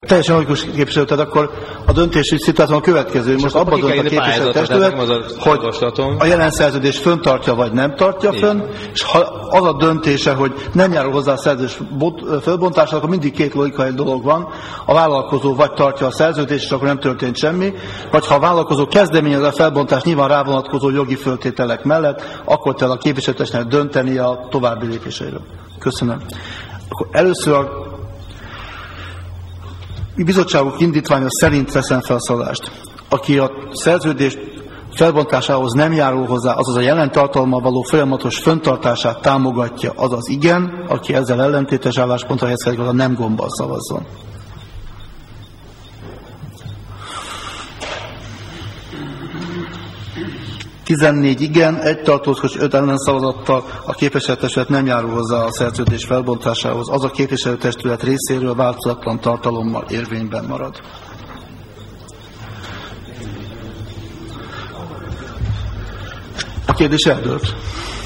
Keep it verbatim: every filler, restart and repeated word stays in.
Teljesen logikus képviselő, tehát akkor a döntési szituáció a következő. Most abban dönt a képviselőtestület, hogy a jelen szerződés föntartja vagy nem tartja fönn, és ha az a döntése, hogy nem járul hozzá a szerződés fölbontására, akkor mindig két logikai dolog van. A vállalkozó vagy tartja a szerződést, és akkor nem történt semmi, vagy ha a vállalkozó kezdeményez a felbontást nyilván rávonatkozó jogi föltételek mellett, akkor kell a képviselőtestületnek dönteni a további lépéseiről. Köszönöm. Akkor először a bizottságok indítványa szerint veszem fel a szavazást. Aki a szerződés felbontásához nem járul hozzá, azaz a jelen tartalommal való folyamatos fenntartását támogatja, azaz igen, aki ezzel ellentétes álláspontra helyezkedik, az a nem gombbal szavazzon. tizennégy igen, egy tartózkodás, öt ellenszavazattal a képviselőtestület nem járul hozzá a szerződés felbontásához, az a képviselőtestület részéről változatlan tartalommal érvényben marad. A kérdés eldőlt.